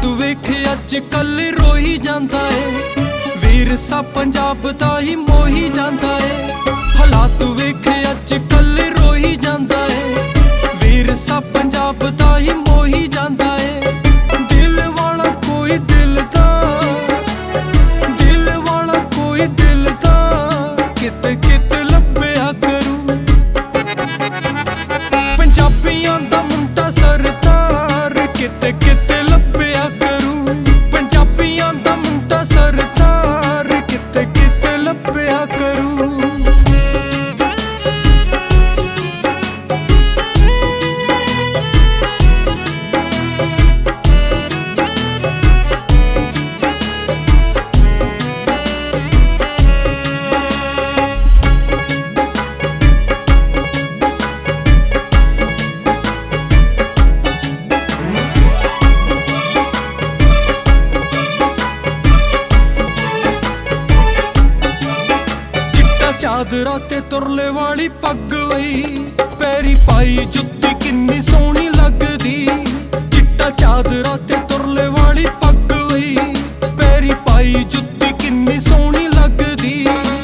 हालात वेख अज कल रोही जांदा है, विरसा पंजाब दा ही मोही जांदा है। हालात वेख अज कल रोही जांदा है, विरसा पंजाब दा ही मोही जांदा है। दिल वाला कोई दिल दा, दिल वाला कोई दिल दा किते किते लभया करूं। पंजाबियां दा मुंडा सरदार किते किते लभया करूं। पंजाबियां दा मुंडा सरदार किते किते लभया करूं। चादरा ते तुरले वाली पग वही, पैरी पाई जुत्ती किन्नी सोहनी लगदी। चिट्टा चादरा ते तुरले वाली पग वही, पैरी पाई जुत्ती किन्नी सोहनी लगदी।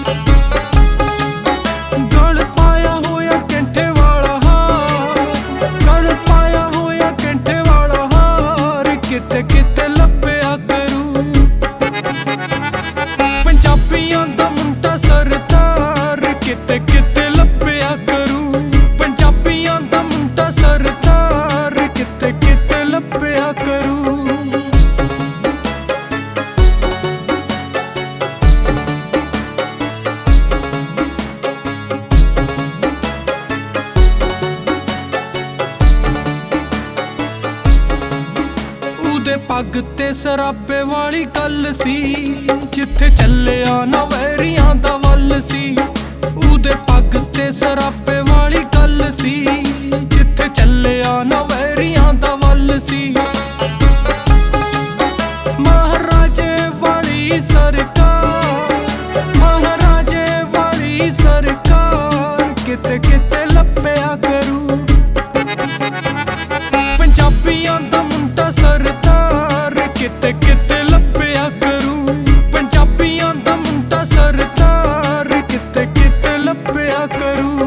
गल पाया होया कैंठे वाला हार, गल पाया होया कैंठे वाला हार किते किते लभया करूं। पंजाबियां दा मुंडा सरदार किते किते लभया करूं। पंजाबियां दा मुंडा सरदार किते किते लभया करूं। उदे पग ते सराबे वाली गल सी, जिथे चलिया ना वैरियां दा वल सी। उदे पग ते सराबे वाली गल सी, जिथे चलिया ना वैरियां दा वल सी। महाराजे वाली सरकार, महाराजे वाली सरकार किते किते लभया करूं। पंजाबियां दा मुंडा सरदार किते किते लभया करूं। पंजाबियां दा मुंडा सरदार किते किते लभया करूं।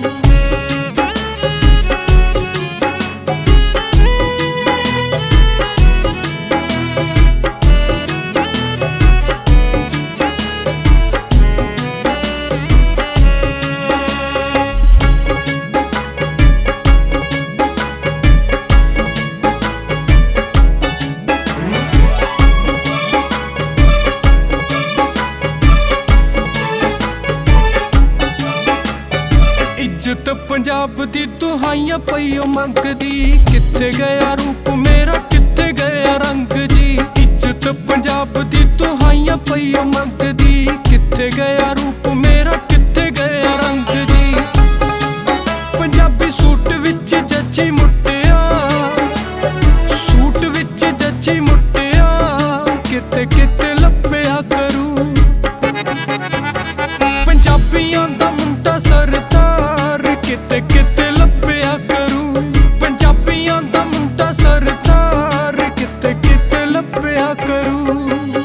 इज्जत पंजाब दी दुहाइयां पईओ मंगदी, किथे गया रूप मेरा किथे गया रंग जी। इज्जत पंजाब दी दुहाइयां पईओ मंगदी, किथे गया रूप मेरा किथे गया रंग जी। पंजाबी सूट विच जची मुट्टिया, सूट विच जची मुट्टिया किते किते लभया करूं। पंजाबियां दा मुंडा सरदार किते किते लभया करूं। पंजाबियां दा मुंडा सरदार किते किते लभया करूं।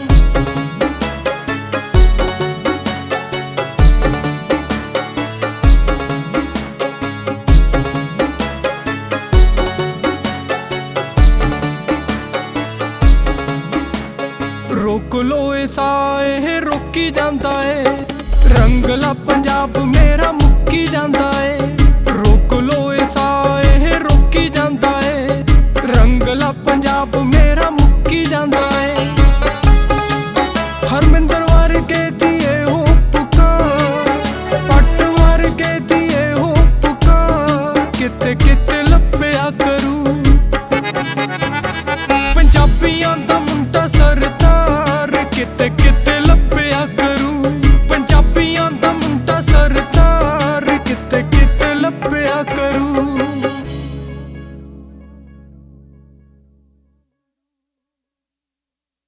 रोक लो ए साए रोकी जांदा है, रंगला पंजाब मेरा मुक्की जांदा है। रोक लो ए साए रोकी जांदा है, रंगला पंजाब मेरा